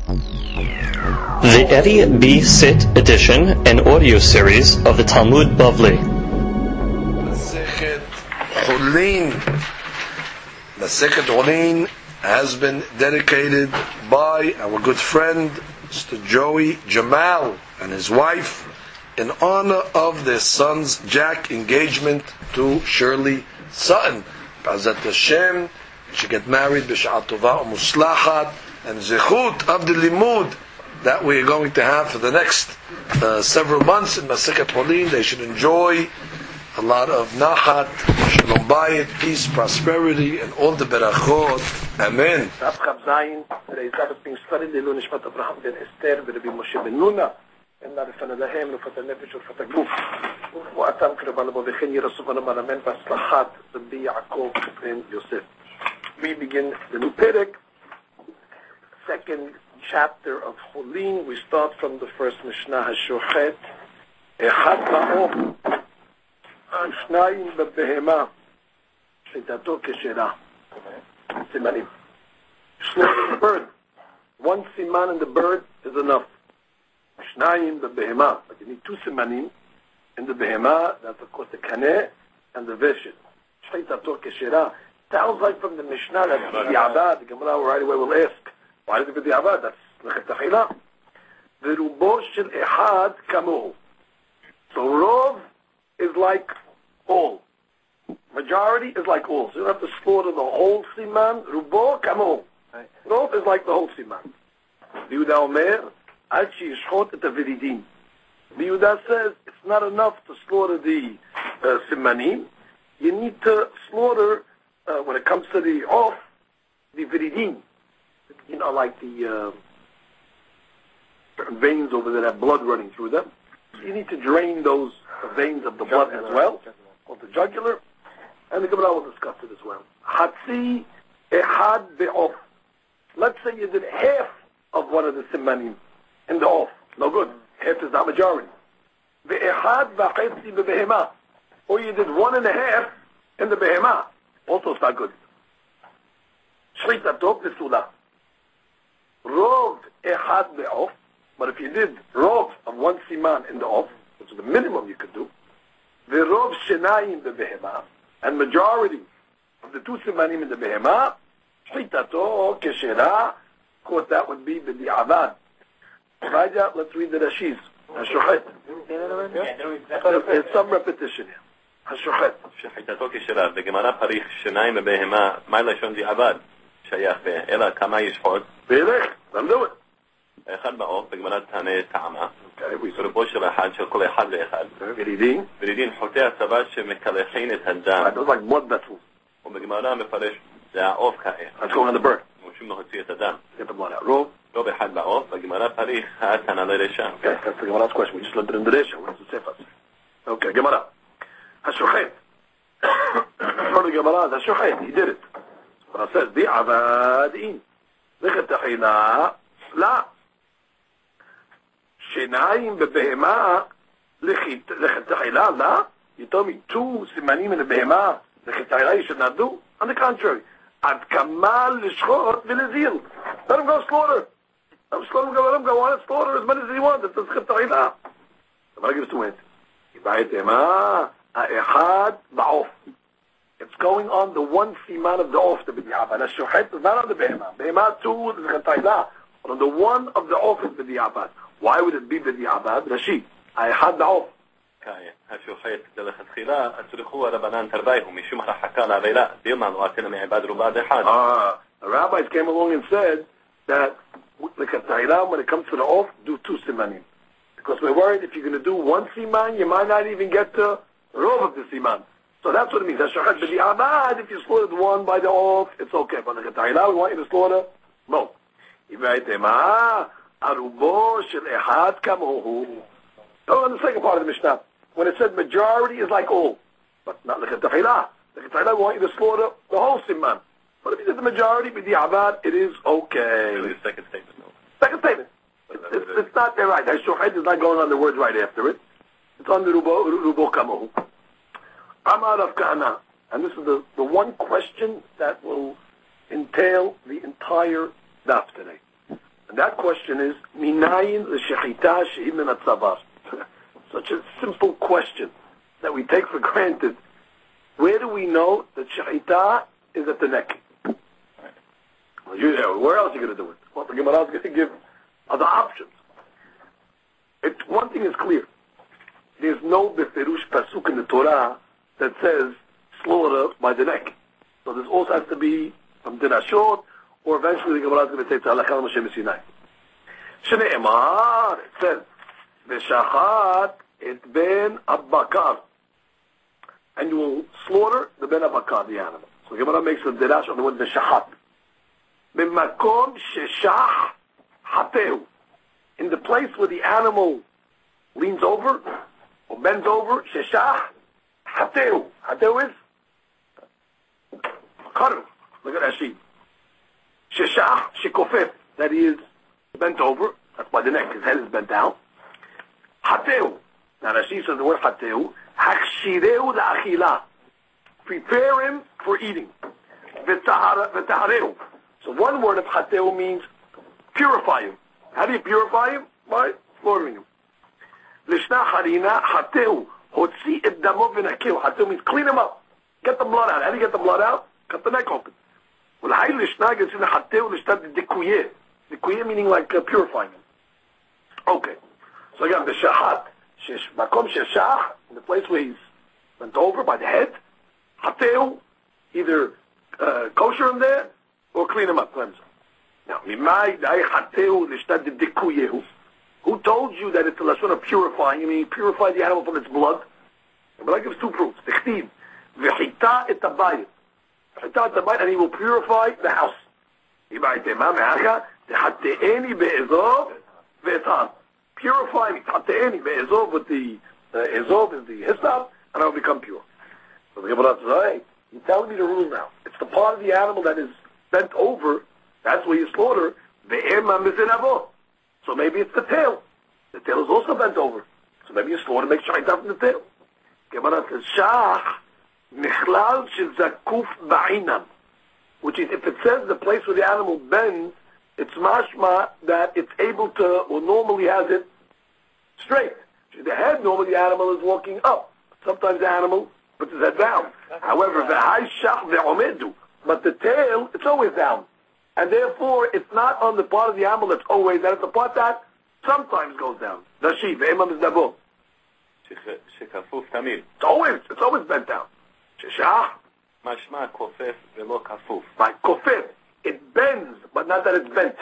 The Eddie B. Sit edition and audio series of the Talmud Bavli. Masechet Chulin. Masechet Chulin has been dedicated by our good friend Mr. Joey Jamal and his wife in honor of their son's Jack engagement to Shirley Sutton. B'ezrat Hashem, she get married b'sha'at tova u'muslachat, and zechut of the limud that we are going to have for the next several months in Masechet Chulin. They should enjoy a lot of nachat, shalom bayit, peace, prosperity, and all the berachot. Amen. Today's Sabbath being studied, Leilun Nishmat Abraham ben Esther, Rabbi Moshe ben Nuna, and Narifan Adahem, Rufat Al-Nefesh, Rufat Al-Guf, Wa'atam Kirabalabo, V'chen Yerasuvan Amaramen, V'aslachat, Rabbi Yaakov ben Yosef. We begin the new Perek, second chapter of Chulin. We start from the first Mishnah, HaShochet, Echad Ma'om, Shnayim B'Behema, Shitato Keshera, Simanim. Slaughter the bird. One siman in the bird is enough. Shnayim B'Behema, but you need two simanim in the behema. That's of course the kaneh and the veshet. Shitato Keshera. Sounds like from the Mishnah that B'Di'abad. The Gemara right away will ask, why is it B'Di'abad? That's Lechet Tachila. V'rubo shel echad kamohu. So Rov is like all. Majority is like all. So you don't have to slaughter the whole siman. Rubo kamohu. Rov is like the whole siman. Yehuda Omer, Ad sheyishchot et haviridin. Yehuda says it's not enough to slaughter the simanim. You need to slaughter, when it comes to the off, the viridin. You know, like the certain veins over there that have blood running through them. You need to drain those veins of the blood as well, called the jugular. And the Gemara will discuss it as well. Hatzi ehad be'of. Let's say you did half of one of the simanim in the off. No good. Half is not majority. Ve'ehad v'chetzi be'behema. Or you did 1.5 in the behema. Also it's not good. Shritato v'sula. Rov ehad be'of. But if you did rov of one siman in the off, which is the minimum you could do, the rov shenayim be'behema, and majority of the two simanim in the behema, shitato keshera, of course that would be b'di'avad. Raja, let's read the Rashis. HaShochet. There's some repetition here. HaShochet. שחיטתו כשרה, בגמרא פריך שניים בבהמה, מה לשון דיעבד? שייך אלא כמה ישחוט? וילך, don't do it. אחד בעוף, בגמרא תענה טעמה, ורובו של אחד, של כל אחד ואחד. ורידין חוטי הצבא שמקלחין את הדם. Those like blood vessels. ובגמרא מפרש, זה העוף כעת. Let's go on the bird. ושום להוציא את הדם. Get the blood out. Rov. לא באחד בעוף, בגמרא פריך, התנא לרשע. Okay, that's the Gemara's question. We just learned it in the Resha. What does it say for us? Okay, Gemara. HaShochet. For the Gemara, HaShochet, he did it. But it says, Di'avad'in. Lechet Tachila, La. Shenayim bebehema, Lechet Tachila, La. You told me 2 simanim in the behema, Lechet Tachila you should not do. On the contrary, Ad Kamal Lishchot V'Lezil. Let him go slaughter. Let him go on and slaughter as many as he wants. It's Lechet Tachila. I'm going to give us 2 hints. It's going on the one siman of the off, the b'di'abad. HaShochet is not on the behema. Behema too is lechetayla. But on the one of the off is b'di'abad. Why would it be b'di'abad? Rashi. Ha'echad ba'of. השוחט לכתחילה, הצריכו הרבנן תרוויהו, משום הרחקה לעבילה, דיומן ועשינו מעבד רובד אחד. The rabbis came along and said that lechetayla, when it comes to the off, do 2 simanim. Because we're worried if you're going to do 1 siman, you might not even get to rov of the siman. So that's what it means. HaShochet b'di'abad, if you slaughtered 1 by the off, it's okay. But the lechetayla, we want you to slaughter both. Arubo shel echad kamohu. So on the second part of the Mishnah, when it said majority is like all, but not lechetayla. Lechetayla, we want you to slaughter the whole siman. But if you did the majority b'di'abad, it is okay. Really the second statement. No. Second statement. It's not there right. HaShochet is not going on the words right after it. It's on the rubo kamohu. Amar Rav Kahana. And this is the one question that will entail the entire daf today. And that question is, Minayin l'shechita she'im min hatzavar. Such a simple question that we take for granted. Where do we know that shechita is at the neck? Where else are you going to do it? Well, the Gemara is going to give other options. One thing is clear. There's no beferush pasuk in the Torah that says slaughter by the neck. So this also has to be from Dinashot, or eventually the Gemara is going to say Tzalachal Moshe Sinai. Shne'emar, it says, V'shachat et ben abakar. And you will slaughter the ben abakar, the animal. So the Gemara makes a derash on the word V'shachat. B'makom sheshach hateu. In the place where the animal leans over, or bends over, sheshach hateu. Hateu is karu. Look at Rashi. Sheshach shekofef, that he is bent over. That's why the neck, his head is bent down. Hateu. Now Rashi says the word hateu. Hakshireu la'achila. Prepare him for eating. V'tahareu. So one word of hateu means purify him. How do you purify him? By slaughtering him. Lishna harina hateu. Hotzi et damo v'nakeu. Hateu means clean him up. Get the blood out. How do you get the blood out? Cut the neck open. Well, hay lishna gets in the hateu lishna dekuye. Dekuye meaning like purifying him. Okay. So again, the shahat. Makom sheshach, in the place where he's bent over by the head. Hateu, either kosher him there, or clean him up, cleanse him. Now, who told you that it's a lashon of purifying? I mean, purify the animal from its blood. But I give two proofs. V'chita et habayit. V'chita et habayit, and he will purify the house. Purify me. Tate'eni be'ezov with the ezov is the hisab, and I will become pure. So the Gemara says, hey, you're telling me the rule now. It's the part of the animal that is bent over. That's where you slaughter. So maybe it's the tail. The tail is also bent over. So maybe you slaughter, make shayta from the tail. Gemara says, shach michlal shezakuf ba'inam. Which is, if it says the place where the animal bends, it's mashma that it's able to, or normally has it straight. The head, normally the animal is walking up. Sometimes the animal puts his head down. However, but the tail, it's always down. And therefore, it's not on the part of the animal that's always down. It's the part that sometimes goes down. Dashi, ve'emam is dabo. It's always bent down. Sheshach. Mashma kofef velo kafuf. By kofef, it bends, but not that it's bent.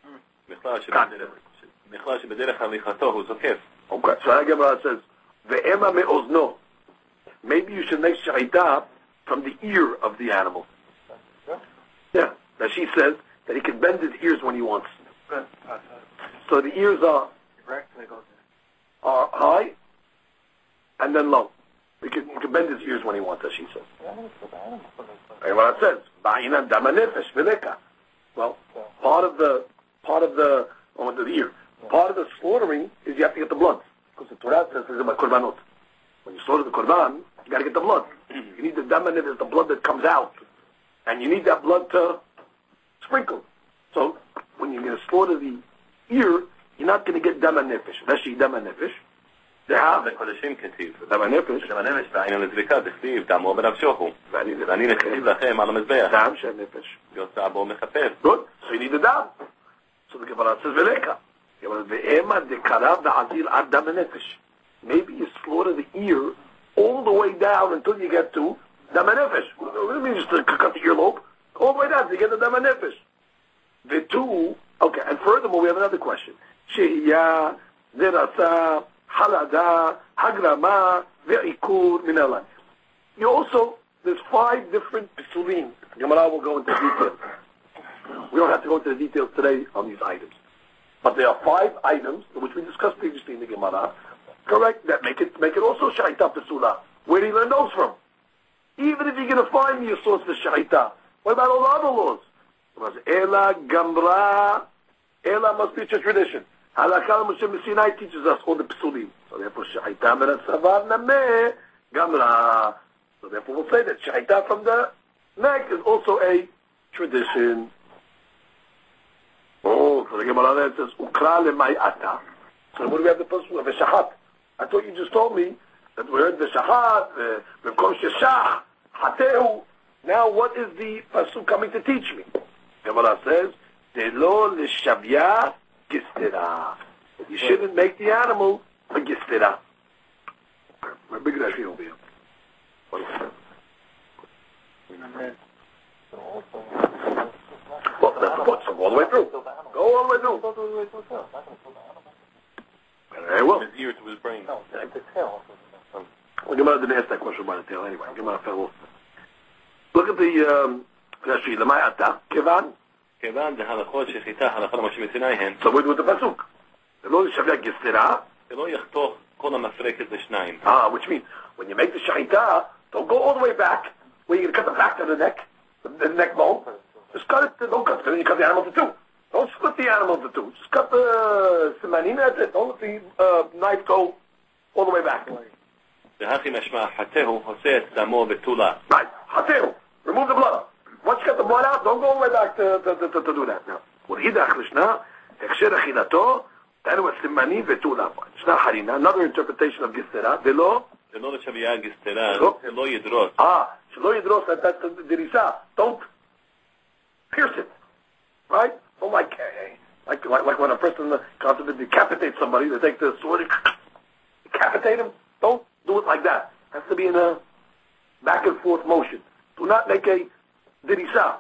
Okay, so the Gemara says, ve'ema me'ozno. Maybe you should make shahita from the ear of the animal. Yeah, that she says that he can bend his ears when he wants. So the ears are high and then low. He can bend his ears when he wants, as she says. And what it says, well, part of the ear. Part of the slaughtering is you have to get the blood. Because the Torah says korbanot. When you slaughter the korban, you got to get the blood. You need the damanif, is the blood that comes out. And you need that blood to sprinkle. So, when you're going to slaughter the ear, you're not going to get damanifesh. Veshi damanifesh. They have בקודשים כתיב. damanifesh. דמנפש בעין לזריקה דכתיב דמו בנפשו ואני נכתיב לכם על המזבח. Dam shenefesh. יוצא בו מכפר. Good. So you need the dam. So the Gemara says veleka. Ve'ema dekarav da'azil ad damanifesh. Maybe you slaughter the ear all the way down until you get to damanifesh. What do you mean just to cut the earlobe? All the way down to get the damanifesh. The two. Okay, and furthermore, we have another question. Shehiya, zerasa, halada, hagrama, ve'ikur, minalan. You also, there's 5 different pisulim. Gemara will go into detail. We don't have to go into the details today on these items. But there are 5 items, which we discussed previously in the Gemara, correct, that make it also shaita pisula. Where do you learn those from? Even if you're going to find me a source for shaita, what about all the other laws? Ela Gamra, Ela must teach a tradition. Halakha Moshe Sinai teaches us all the psulim. So therefore, Shahita min savar nameh Gamra. So therefore, we'll say that Shahita from the neck is also a tradition. Oh, so the Gemara says, Ukra lemay ata. So what do we have the pasuk of Veshahat? I thought you just told me that we heard Veshahat, V'kom sheshach, Hateu. Now what is the pasuk coming to teach me? Gemara says, Delo l'shavya gistera. You shouldn't make the animal a gistera. My big Rashi over here. Well, that's the point. So go all the way through. Go all the way through. Very well. His ear to his brain. No, the tail. Well, Gemara didn't ask that question about the tail anyway. Gemara fell off. Look at the Rashi. Lemay ata kevan. כיוון דהלכות שחיטה הלכה למשה מסיני הן. So with the pasuk. Delo l'shavya gistera. שלא יחתוך כל המפרקת לשניים. Which means when you make the shahita, don't go all the way back where you're going to cut the back of the neck, the neck bone. Just cut it. Don't cut it. Then you cut the animal to two. Don't split the animal to two. Just cut the simanim. That's it. Don't let the knife go all the way back. והכי משמע חטאו עושה את דמו בתולה. Right. Hateu. Remove the blood. Once you got the blood out, don't go all the way back to do that. Now, ולהידך לשנה, הכשר אכילתו, תנו הסימנים ותולה. ישנה חרינה, another interpretation of גיסתרה, ולא שלא לשוויה גסתרה, שלא ידרוס. שלא ידרוס, that's the דריסה. Don't pierce it. Right? Don't like when a person comes to decapitate somebody, they take the sword and decapitate him. Don't do it like that. It has to be in a back and forth motion. Do not make a דריסה.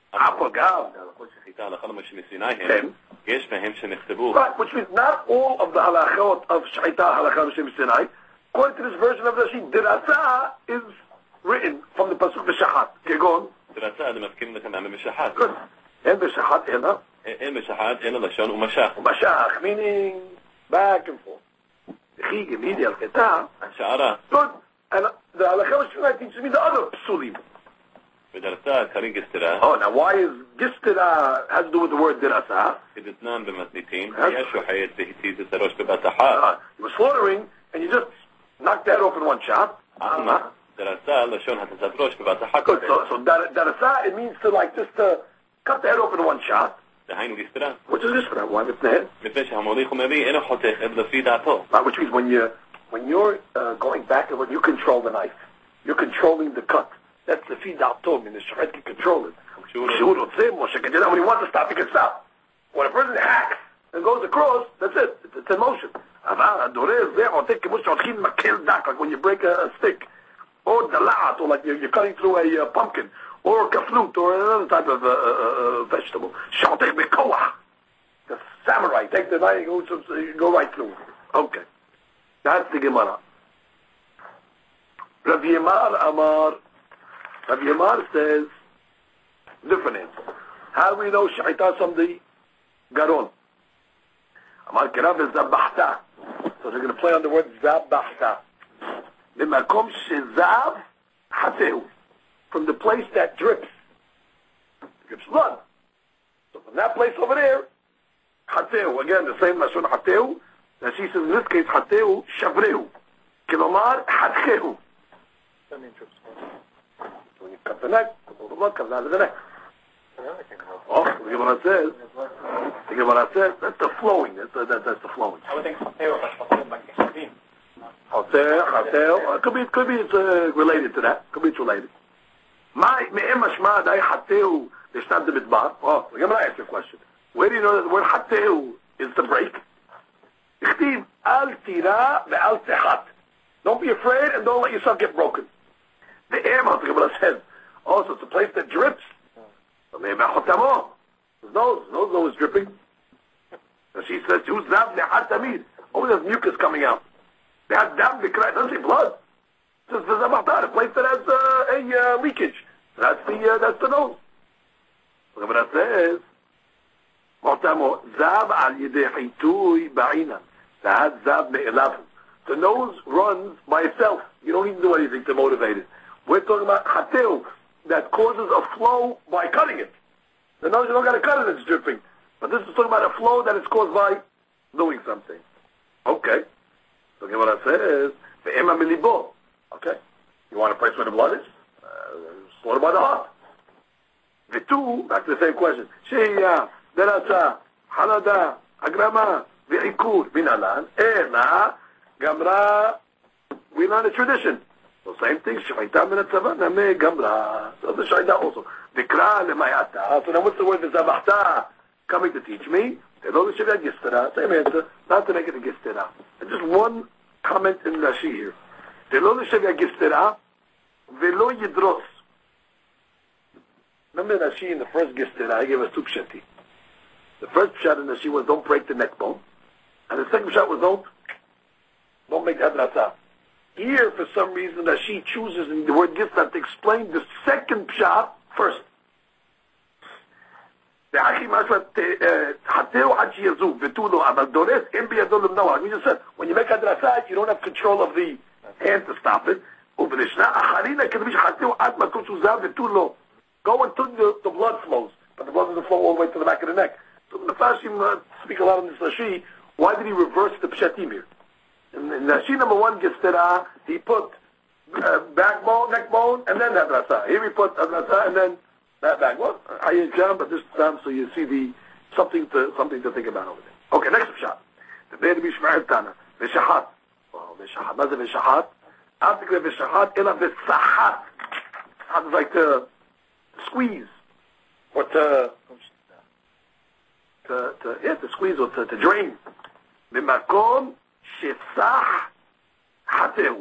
הלכות שחיטה הלכה למשה מסיני הן, יש בהם שנכתבו. Right, which means not all of the halachot of shchita halakha Moshe Sinai, according to this version of the Rashi, dirasa is written from the pasuk Veshahat. כגון. דרסה, זה מזכיר לכם משחת. Good. אין בשחת אלא. אין משחת, אין לשון ומשך. ומשך, meaning back and forth. וכי גמידי על חטא. השערה. Good. And the halakha Moshe Sinai teaches me the other psulim. ודרסה קרי גסתרה. Oh, now why is גיסתרה has to do with the word dirasa? כדתנן במתניתים, היה שוחט והציז את הראש בבת אחת. You were slaughtering and you just knocked that off in one shot. דרסה לשון התזת ראש בבת אחת. Good. So darasa, it means to like just cut the head off in one shot. דהיינו גסתרה. Which is גיסתרה? Why מתנהל? מפני שהמוליך ומביא אינו חותך עד לפי דעתו. Which means when you're going back and when you control the knife, you're controlling the cut. That's the feed out to him, and the shred can control it. When he wants to stop, he can stop. When a person hacks and goes across, that's it. It's in motion. Like when you break a stick, or dalat, or like you're cutting through a pumpkin, or a kaflut, or another type of vegetable. The samurai, take the knife, go right through. Okay. That's the Gemara. Rav Yemar Amar. Rav Yemar says, different answer. How do we know shahita somebody garon? Amar Kerav is zabahta. So they're going to play on the word zabahta. B'makom shezav hateu. From the place that drips blood. So from that place over there, hateu. Again, the same lashon hateu. That she says in this case, hateu shavreu. Kilomar hatchehu. When you cut the neck, the blood comes out of the neck. Oh, the Gemara says, that's the flowing. That's the flowing. I would think Chateo. Could be it's related to that. Could be it's related. Oh, the Gemara asked you a question. Where do you know that the word Hateu is the break? Don't be afraid and don't let yourself get broken. The air, the Gemara says, also it's a place that drips. His nose is dripping. So she says, always has mucus coming out. It doesn't say blood. It says a place that has a leakage. That's the nose. The Gemara says, the nose runs by itself. You don't even do anything to motivate it. We're talking about hateu that causes a flow by cutting it. The nose, you don't got to cut it, it's dripping. But this is talking about a flow that is caused by doing something. Okay. So Gemara says, ve'ema milibo. Okay. You want a place where the blood is? Slaughter by the heart. Vitu, back to the same question. Sheya, derasa, halada, agrama, ve'ikur, minalan, ela, gamra, we learn a tradition. So same thing, shaita min hatzava, name gamra. So the shaita also. Vikra lemayata. So now what's the word v'zavachta coming to teach me? Telo l'shevya gistera. Same answer. Not to make it a gistera. And just one comment in Rashi here. Telo l'shevya gistera, velo yidros. Remember Rashi in the first gistera, he gave us two pshati. The first pshat in Rashi was don't break the neck bone. And the second pshat was don't make hadrasa. Here, for some reason, Rashi chooses in the word gistera to explain the second pshat first. We just said, when you make hadrasa, you don't have control of the hand to stop it. Go until the blood flows, but the blood doesn't flow all the way to the back of the neck. So the Mefashim speak a lot on this Rashi. Why did he reverse the pshatim here? In Rashi number 1 gestera, he put backbone, neck bone, and then hadrasa. Here we put hadrasa and then that backbone. Ayyajam, but this time so you see something to think about over there. Okay, next pshat. The Be'er Bishma'el Tana. Veshahat. Oh, Veshahat. What's the Veshahat? Article Veshahat ila Vesahat. It's like to squeeze or to squeeze or to drain. B'makom shesach hateu.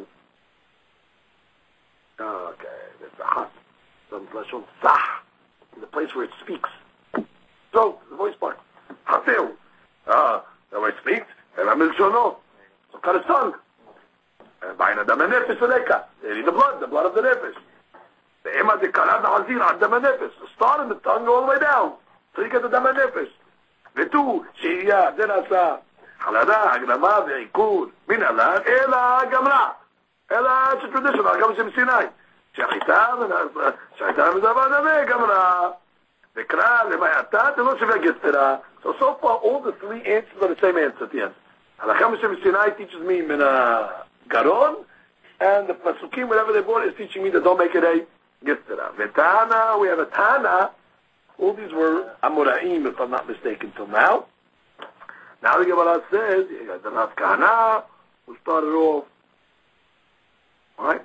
Okay, that's a hat. Some lashon sah, the place where it speaks. So the voice part. Hateu. The way it speaks. And amil shono. So cut his tongue. Ba'ina dam nefesh aleka. They need the blood of the nefesh. The ema de kalad hazir ad dam nefesh. Start in the tongue all the way down. So you get the dam nefesh. Vetu sheya derasa halada agrama ve'ikur min alad ela gamra. Ela it's a tradition. Comes from Sinai. Shachita mizavana gamra. Vekra lemayata telo shevya gestera. So far all the three answers are the same answer at the end. Halakha Moshe Sinai teaches me mina garon, and the Pasukim, whatever they brought, is teaching me that don't make it a gestera. Vetana, we have a Tana. All these were Amoraim, if I'm not mistaken, till now. Now the Gemara says, you got the Rav Kahana, who started off. Alright?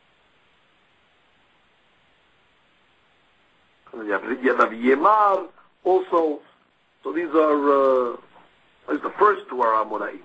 And you have Rav Yemar also. So these are, the first two are Amoraim.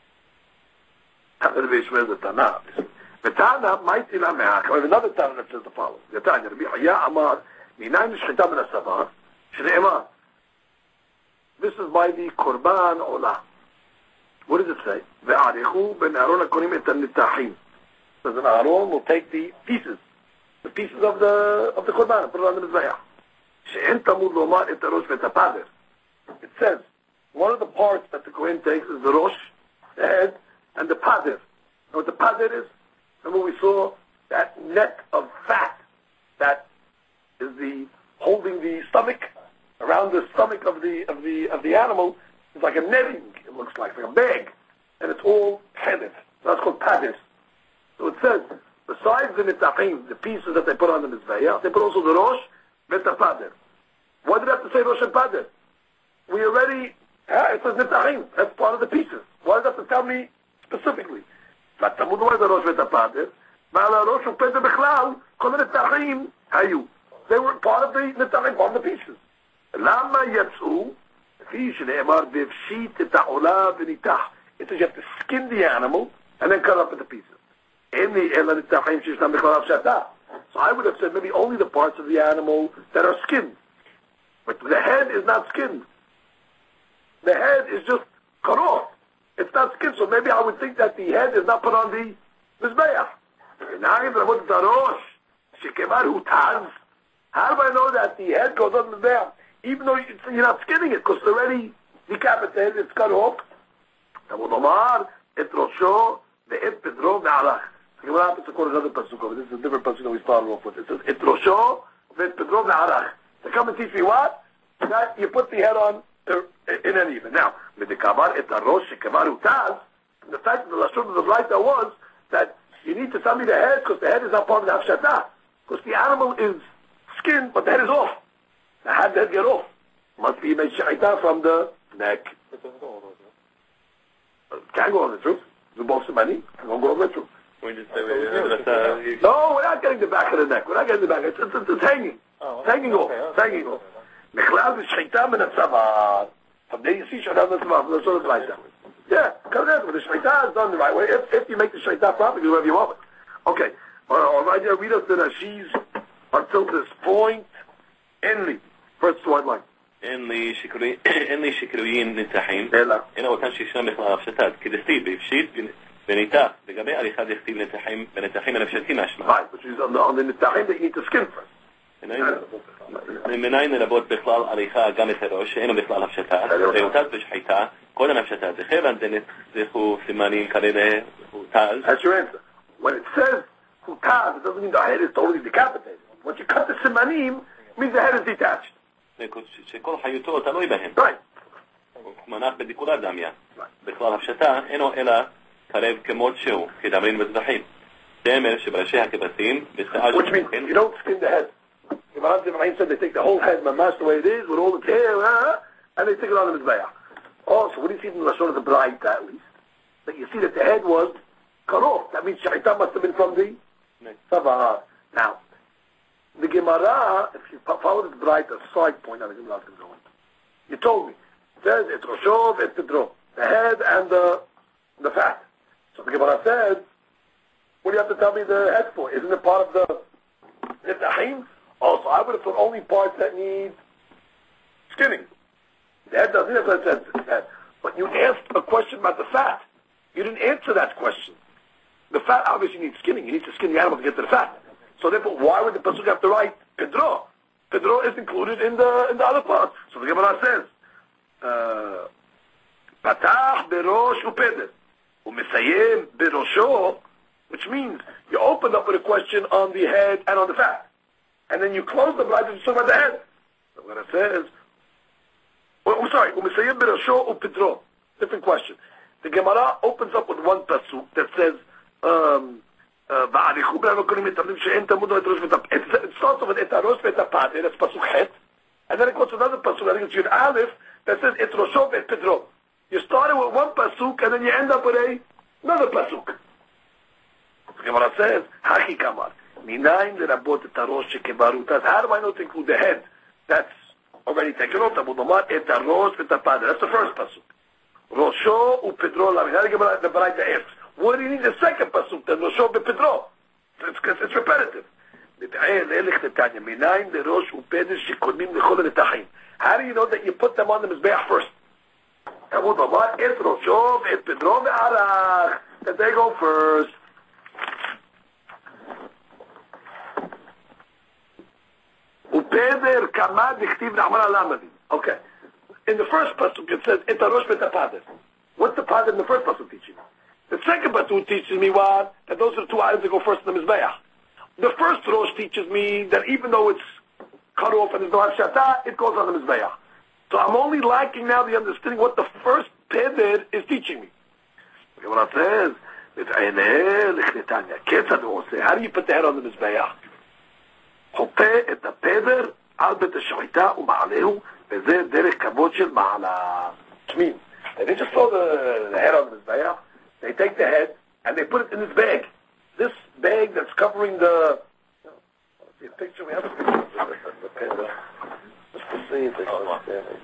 The Tana. The Tana might be Lameach. We have another Tana that says the following. The Tana, Rabbi Chaya Amar, Minayin Shchita min Hasavar, Shne'emar. This is by the Korban Olah. What does it say? Ve'arichu ben Aaron hakonim et ha-nitachim. So then Aaron will take the pieces of the Korban, and put it on the Mizbeach. She'en tamud lomar et ha-rosh ve'et ha-pader. It says, one of the parts that the Kohen takes is the Rosh, the head, and the pader. You know what the pader is? Remember we saw that neck of fat that is holding the stomach around the stomach of the animal. It's like a netting. It looks like a bag, and it's all headed. That's called pader. So it says besides the nitachim, the pieces that they put on the mizbeach, they put also the rosh with the pader. Why did I have to say rosh and pader? We already it says nitachim. That's part of the pieces. Why does it have to tell me specifically? והתלמוד אומר את הראש ואת הפאדר, ועל הראש ופדר בכלל, כל הנתחים היו. They were part of the נתחים, part of the pieces. למה יצאו? לפי שנאמר, והפשיט את העולה וניתח. It says you have to skin the animal, and then cut up into pieces. אין לי אלא נתחים שישנם בכלל הפשטה. So I would have said maybe only the parts of the animal that are skinned. But the head is not skinned. The head is just cut off. It's not skinned, so maybe I would think that the head is not put on the Mizbeach. How do I know that the head goes on the Mizbeach? Even though you're not skinning it, because it's already decapitated, it's cut off. This is a different pasuk that we started off with. It says, to come and teach me what? That you put the head on in an even. Now, the fact that the lashon of the Braita was that you need to tell me the head because the head is not part of the hafshata. Because the animal is skinned, but the head is off. How did the head get off? Must be made sha'ita from the neck. Can't go on the truth. The both money. Can't go on the truth. We just say No, we're not getting the back of the neck. We're not getting the back. It's hanging. Oh, It's hanging off. It's hanging off. Mechlal is shaitam in a tzavar. From there you see shaitam in a tzavar. From the sort of like that. Yeah, come there. But the shaitah is done the right way. If you make the shaitah properly, do whatever you want it. Okay. All right, read us the Rashi's until this point. Enli. First one line. אין לי שיקרויים נתחים, אלא אותם שישנם בכלל הפשטת, כדסתיב, בפשיט וניתח, לגבי עריכת דכתיב נתחים, ונתחים הנפשטים מהשמע. Right, which is on the נתחים that you need to skin first. מניין לרבות בכלל עריכה גם את הראש, שאינו בכלל הפשטת, ויותז בשחיטה, כל הנפשטת, זה כיוון דנצחו סימנים כאלה הותז. That's your answer. When it says hutaz, it doesn't mean the head is totally decapitated. Once you cut the simanim, it means the head is detached. שכל חיותו תלוי בהם. Right. מנח בדיקולה דמיה. בכלל הפשטה אינו אלא קרב כמות שהוא, כדמרין בזבחים. זה אומר שבראשי הכבשים, Which means you don't skin the head. Ibn Ibrahim said they take the whole head, mamash the way it is, with all the hair, and they take it on the mizbeach. Oh, so what do you see from the Lashon of the Braita at least? That you see that the head was cut off. That means Shaitan must have been from the Savar. Now, the Gemara, if you follow the Braita, side point, the Gemara can go in. You told me. It says, et Roshov, et Pedro. The head and the fat. So the Gemara said, what do you have to tell me the head for? Isn't it part of the Nitahim? Oh, so I would have thought only parts that need skinning. The head doesn't have that said. But you asked a question about the fat. You didn't answer that question. The fat obviously needs skinning. You need to skin the animal to get to the fat. So therefore, why would the pasuk have to write Pedro? Pedro is included in the other parts. So the Gemara says, Patach berosh upeder, umesayem berosho, which means you opened up with a question on the head and on the fat. And then you close the Braita to talk about the head. So what it says, I'm sorry, umesayem berosho upedro. Different question. The Gemara opens up with one pasuk that says, it starts with et harosh ve'et hapader, that's pasuk het, and then it goes to another pasuk, I think it's Yud Aleph, that says et rosho ve'et pedro. You started with one pasuk and then you end up with another pasuk. The Gemara says, Haki kamar, minayin lerabot et harosh shekebarutas. How do I know to include the head? That's already taken off. Talmud Lomar et harosh ve'et hapader. That's the first pasuk. Rosho u'pedro lamin. Now the Braita asks, what do you need the second pasuk? Then Rosho ve'pedro. It's repetitive. How do you know that you put them on the Mizbeach first? That they go first. Okay. In the first pasuk it says etarosh v'tapader. What's the pader in the first pasuk teaching me? The second pasuk teaches me what? That those are the two items that go first in the Mizbeach. The first rosh teaches me that even though it's cut off and there's no hashata, it goes on the Mizbeach. So I'm only lacking now the understanding what the first peder is teaching me. What it says, how do you put the head on the Mizbeach? חופה את הפדר על בית השחיטה ומעלהו וזה דרך כבוד של מעלה. Which means, they just throw the head on the Mizbeach, they take the head and they put it in this bag. This bag that's covering the... See a picture? We have a picture of the peder. Just to see if they can understand it.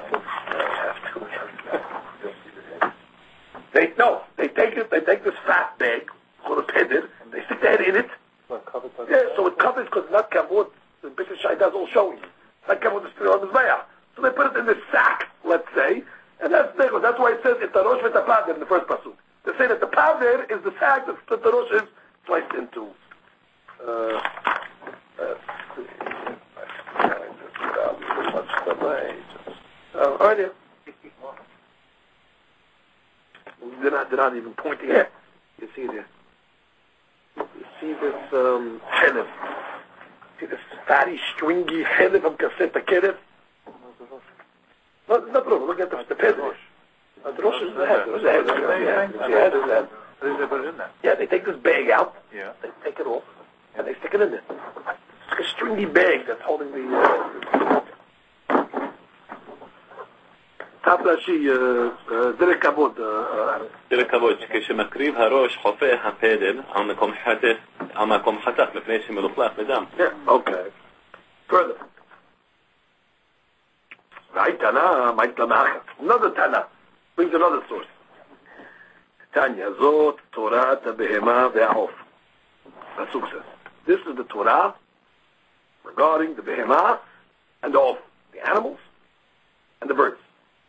They take this fat bag called a peder, they stick the head in it. Yeah, so it covers because not kavod. The bigger shayda is all showing. Not kavod is still on the Mizbeach. So they put it in this sack, let's say, and that's why it says it's the rosh v'tapader in the first pasuk. They say that the pader is the sack that the rosh is placed into. Alright. They're not even pointing here. You see there. You see this chelef. See this fatty, stringy chelef of Kaseta Keref? No problem. Look at the peder. The rosh is the head. The head is the head. Yeah, they take this bag out. Yeah. They take it off. And they stick it in there. It's like a stringy bag that's holding the... Top Rashi, Derek Kabod. דרך כבוד, כשמקריב הראש חופה הפדל על מקום חתך מפני שמלוכלך בדם. Okay. Further. Right, Tana, might another Tana. Brings another source. Tanya, Zot, Torah, Behema, Ve'ahof. Pasuk says, this is the Torah regarding the Behema and the Of, the animals and the birds.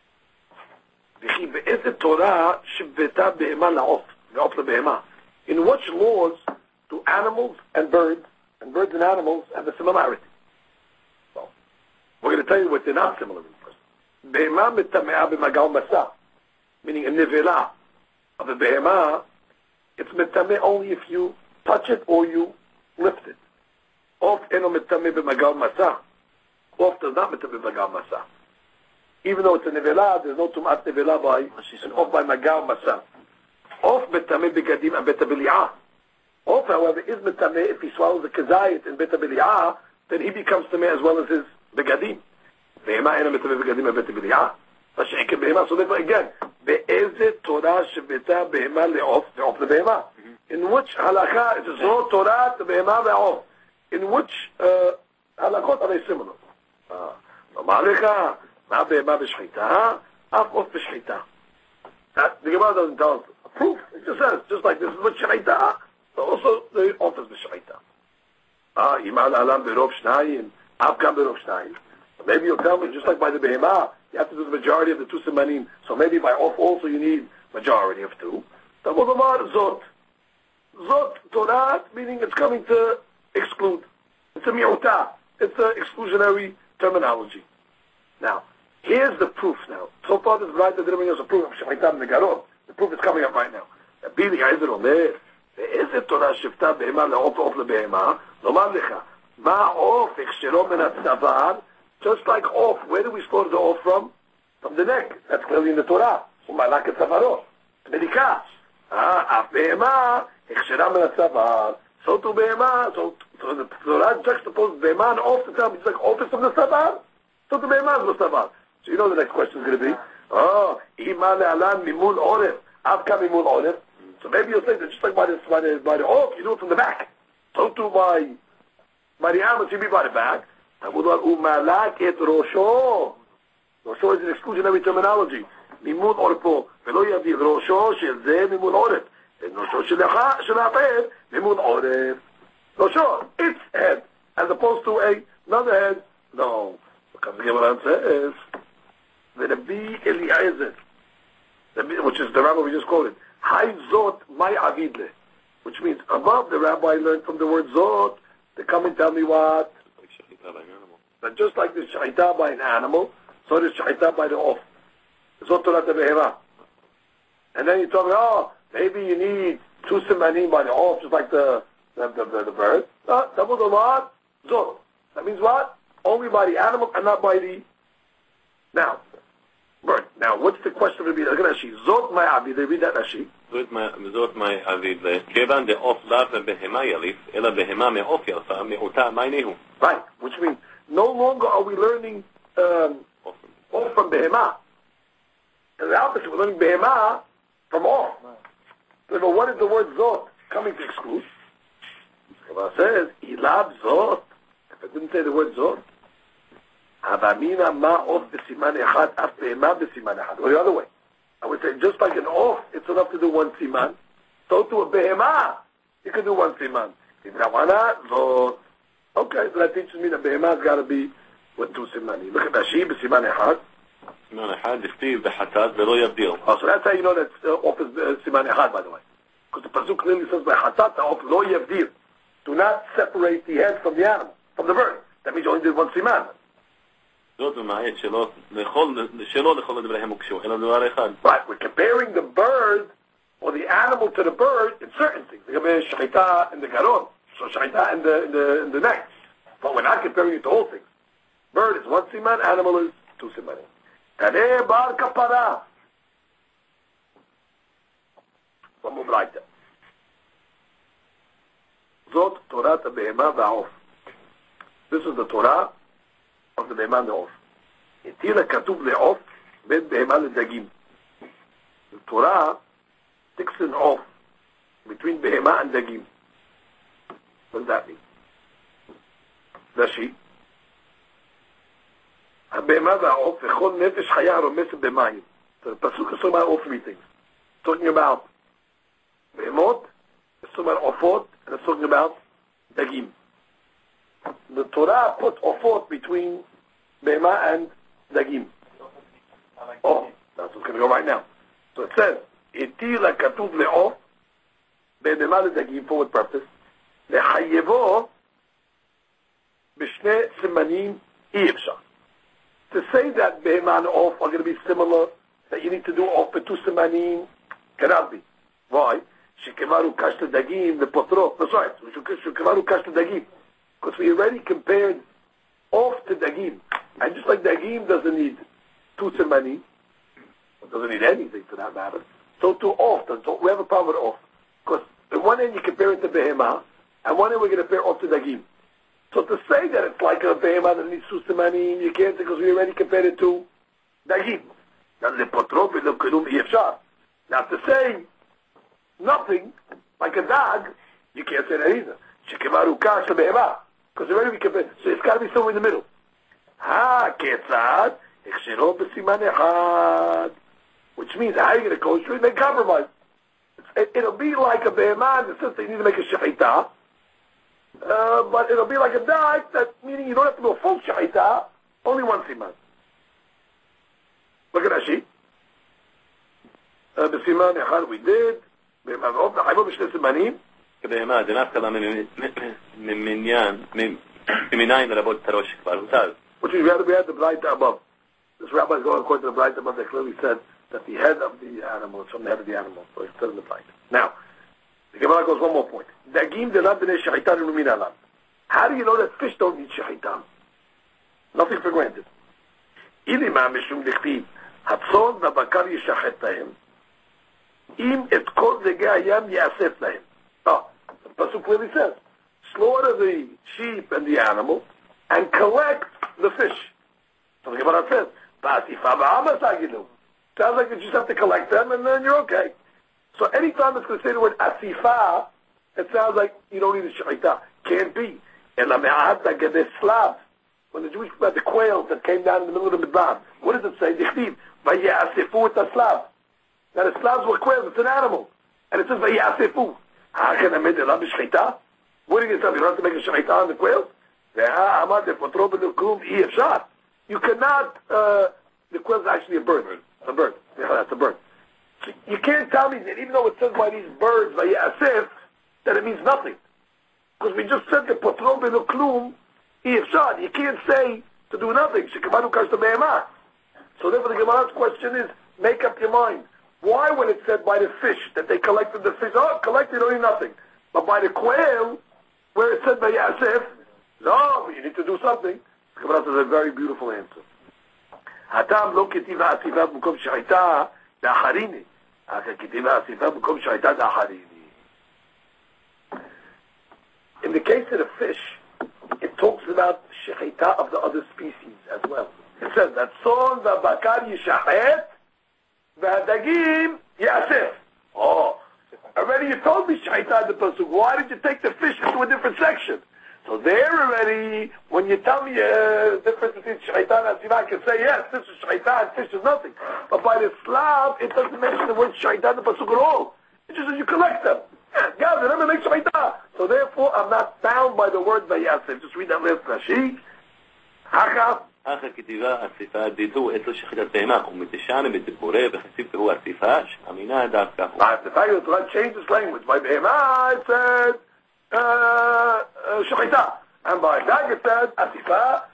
In which laws do animals and birds and animals have a similarity? Well, we're going to tell you what they're not similar in first. Behema mitamea b'magal masa, meaning a nivela of a behema, it's mitameh only if you touch it or you lift it. Of eno mitameh b'magal masa. Of does not mitameh b'magal masa. Even though it's a nivela, there's no tumat nivela by and off by magal masa. Off betameh begadim and beta bili'ah. Off, however, is betameh if he swallows the kazayit in beta bili'ah, then he becomes tameh as well as his begadim. Behema ena betameh begadim and beta bili'ah. V'she'ekem behema. So therefore again, be'ezeh Torah shebeta behema le'of ve'of le'behema. In which halakha it is no Torah to behema ve'of. In which halakot are they similar? Ma'alecha. The Gemara doesn't tell us a proof. It just says, just like this is what Shaita, so also the off is Shaita. Iman alam berov shnayim, avkam berov shnayim. Maybe you'll tell me, just like by the Behema, you have to do the majority of the two simanim. So maybe by off also you need majority of two. Zot. Zot, Torah, meaning it's coming to exclude. It's a mi'utah. It's an exclusionary terminology. Now, here's the proof now. So far this bride didn't bring us a proof of Shemaitam Negarot. The proof is coming up right now. Bili Ha'ezer Omer, Ve'ezeh Torah Shifta Behema Le'of Of Le'Behema, Lomar Lecha, Ma'of Ekshero Men HaTzavar, just like off. Where do we store the off from? From the neck. That's clearly in the Torah. U'malak HaTzavarot. Medika. Af Behema Ekshera Men HaTzavar. So to Behema, so the Torah juxtaposed Behema and off to tell me, it's like off is from the Tzavar. So the Behema is the Tzavar. So you know the next question is going to be, Ima le'alan mimul oref, avka mimul oref. So maybe you'll say that just like by the off, you do it from the back. So too by the animals, you be by the back. Umalak et rosho. Rosho is an exclusionary terminology. Mimul orefo. Velo yadir rosho shel zeh mimul oref. And rosho shel ha'aper mimul oref. Rosho, its head, as opposed to another head. No. Because the Gemara says, the Rabbi Eliezer, which is the rabbi we just quoted, Hay Zot May Avidle, which means above the rabbi learned from the word Zot, they come and tell me what? That just like the Shaita by an animal, so the Shaita by the off. Zot Torah Behema. And then you tell me, maybe you need two simanim by the off, just like the bird. Double the lot, Zot. That means what? Only by the animal and not by the... Now, bird. Now, what's the question of the Rashi? Zot my avid. They read that Rashi. Zot my avid. Kevan de off lav behema yalif, ela behema me off yalfa, me'uta ma'nehu. Right. Which means, no longer are we learning off from behema. And the opposite, we're learning behema from off. So, what is the word zot coming to exclude? It says, ilab zot. If I didn't say the word zot, or the other way. I would say just like an off, it's enough to do one siman. So to a behema, you can do one siman. Okay, so that teaches me that behema has got to be with two simanim. Look at Rashi, b'siman echad. Siman echad, diftiv b'chatat v'lo yavdil. Oh, so that's how you know that off is siman echad, by the way. Because the pasuk clearly says b'chatat off lo yavdil. Do not separate the head from the animal, from the bird. That means you only did one siman. Right, we're comparing the bird or the animal to the bird in certain things. There can be shaita in the garon, so shaita in the neck. But we're not comparing it to all things. Bird is one siman, animal is two simanim. Kaneh bar kapara. One more like that. Zot Torah behema va'of. This is the Torah of the Behema and the Off. Itila Katub le'of, בין בהמה לדגים. The Torah takes an off between בהמה and דגים. What does that mean? Rashi. הבהמה והעוף וכל נפש חיה הרומסת במים. So the pasuk is talking about all three things. It's talking about בהמות, it's talking about עופות, and it's talking about דגים. The Torah put עופות between בהמה and דגים. Oh, that's what's going to go right now. So it says, התיר הכתוב לעוף בין בהמה לדגים, for what purpose? לחייבו בשני סימנים אי אפשר. To say that בהמה and עוף are going to be similar, that you need to do עוף ב2 סימנים, cannot be. Why? שכבר הוא קש לדגים לפוטרו. That's right. שכבר הוא קש לדגים. Because we already compared עוף to דגים. And just like דגים doesn't need 2 סימנים, it doesn't need anything for that matter, so to עוף, we have a problem with עוף. Because on one end you compare it to בהמה, and one end we're going to compare עוף to דגים. So to say that it's like a בהמה that needs 2 סימנים, you can't say because we already compared it to דגים. Now לפוטרו ולכלום אי אפשר. Now to say nothing, like a dog, you can't say that either. שכבר הוא קש לבהמה. Because already we compared, so it's got to be somewhere in the middle. כיצד? הכשרו בסימן אחד. Which means, how are you going to go through? Make compromise. It'll be like a בהמה in the sense that you need to make a shechita, but it'll be like a dog, that meaning you don't have to do a full shechita, only 1 siman. Look at Rashi. בסימן אחד we did, בהמה ועוף, נחייבו בשני סימנים. כבהמה, זה נפקא ממניין לרבות את הראש כבר הוטל. Which is, we had the Braita above. This rabbi is going according to the Braita above, they clearly said that the head of the animal is from the head of the animal, so it's still in the Braita. Now, the Gemara goes one more point. Dagim de la b'nei shechita numin alam. How do you know that fish don't need shechita? Nothing for granted. Ili ma mishum dichtiv, hatzon v'bakar yishachet lahem, im et kol degei hayam yasef lahem. Oh, the pasuk clearly says, slaughter the sheep and the animal, and collect the fish. So the Gemara says, sounds like you just have to collect them and then you're okay. So anytime it's going to say the word asifa, it sounds like you don't need a shechita. Can't be. When the Jewish people had the quails that came down in the middle of the Midbar, what does it say? Vayasifu et slav. Now the Slavs were quails, it's an animal. And it says Vayasifu. How can I make the love shechita? What are you going to tell me? You don't have to make a shechita on the quails? You cannot, the quail is actually a bird. A bird. Yeah, that's a bird. So you can't tell me that even though it says by these birds, by Yasif, that it means nothing. Because we just said the potro b'no klum, ifshad. You can't say to do nothing. Shekavanu kash to be'emah. So therefore the Gemara's question is, make up your mind. Why when it said by the fish, that they collected the fish, collected only nothing. But by the quail, where it said by Yasif, no, you need to do something. The Gemara says a very beautiful answer. הטעם לא כתיבה הסיבה במקום שהייתה לאחריני, אך כתיבה הסיבה במקום שהייתה לאחריני. In the case of the fish, it talks about shechita of the other species as well. It says that son v'bakar yishachet v'hadagim yasef. Oh, already you told me shechita in the pasuk. Why did you take the fish into a different section? So there already, when you tell me the difference between shaitan and asifah, I can say, yes, this is shaitan, fish is nothing. But by the Slav, it doesn't mention the word shaitan in the pasuk at all. It just says you collect them. God, they never make shaitan. So therefore, I'm not bound by the word vayasef. Just read that last Rashi. אחר כתיבה אסיפה דידו אצל שחיטת בהמה ומתשענה בדיבורה וחסיב תראו אסיפה אמינה דווקא הוא. The fact that the Torah changed its language. By בהמה it said shechita, and by that it said asifa,